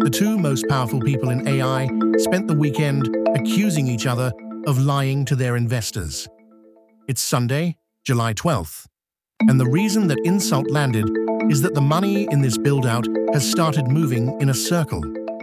The two most powerful people in AI spent the weekend accusing each other of lying to their investors. It's Sunday, July 12th, and the reason that insult landed is that the money in this build-out has started moving in a circle.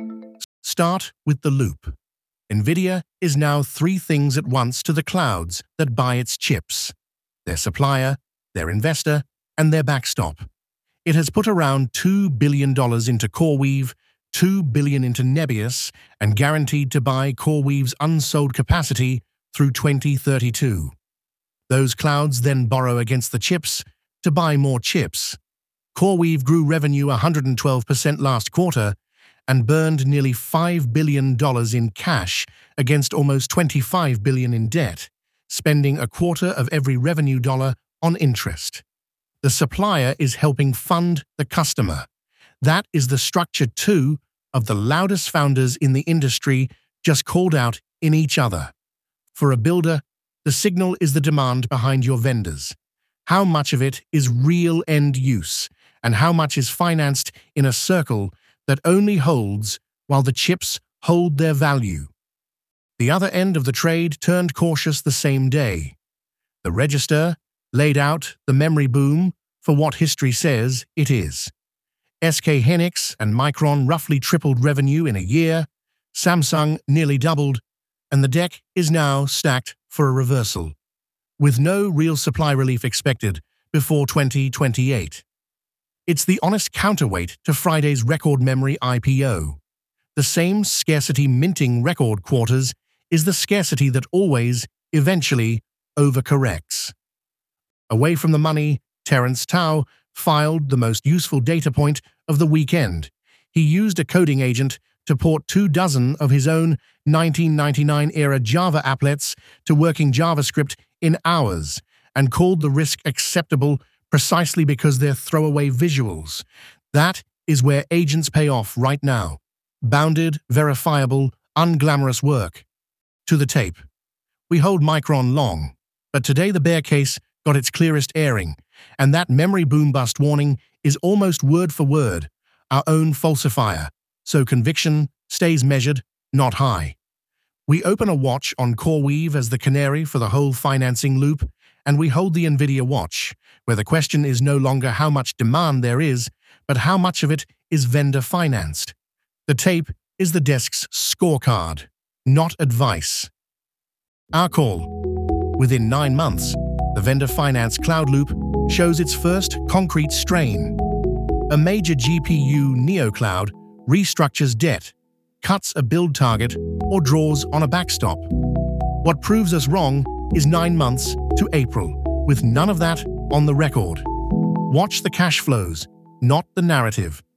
Start with the loop. NVIDIA is now three things at once to the clouds that buy its chips: their supplier, their investor, and their backstop. It has put around $2 billion into CoreWeave, $2 billion into Nebius, and guaranteed to buy CoreWeave's unsold capacity through 2032. Those clouds then borrow against the chips to buy more chips. CoreWeave grew revenue 112% last quarter and burned nearly $5 billion in cash against almost $25 billion in debt, spending a quarter of every revenue dollar on interest. The supplier is helping fund the customer. That is the structure two of the loudest founders in the industry just called out in each other. For a builder, the signal is the demand behind your vendors. How much of it is real end use, and how much is financed in a circle that only holds while the chips hold their value? The other end of the trade turned cautious the same day. The Register laid out the memory boom for what history says it is. SK Hynix and Micron roughly tripled revenue in a year, Samsung nearly doubled, and the deck is now stacked for a reversal, with no real supply relief expected before 2028. It's the honest counterweight to Friday's record memory IPO. The same scarcity minting record quarters is the scarcity that always, eventually, overcorrects. Away from the money, Terence Tao filed the most useful data point of the weekend. He used a coding agent to port 24 of his own 1999-era Java applets to working JavaScript in hours, and called the risk acceptable precisely because they're throwaway visuals. That is where agents pay off right now. Bounded, verifiable, unglamorous work. To the tape. We hold Micron long, but today the bear case got its clearest airing, and that memory boom-bust warning is almost word for word our own falsifier, so conviction stays measured, not high. We open a watch on CoreWeave as the canary for the whole financing loop, and we hold the NVIDIA watch, where the question is no longer how much demand there is, but how much of it is vendor-financed. The tape is the desk's scorecard, not advice. Our call. Within 9 months, the vendor-financed cloud loop shows its first concrete strain. A major GPU neocloud restructures debt, cuts a build target, or draws on a backstop. What proves us wrong is 9 months to April, with none of that on the record. Watch the cash flows, not the narrative.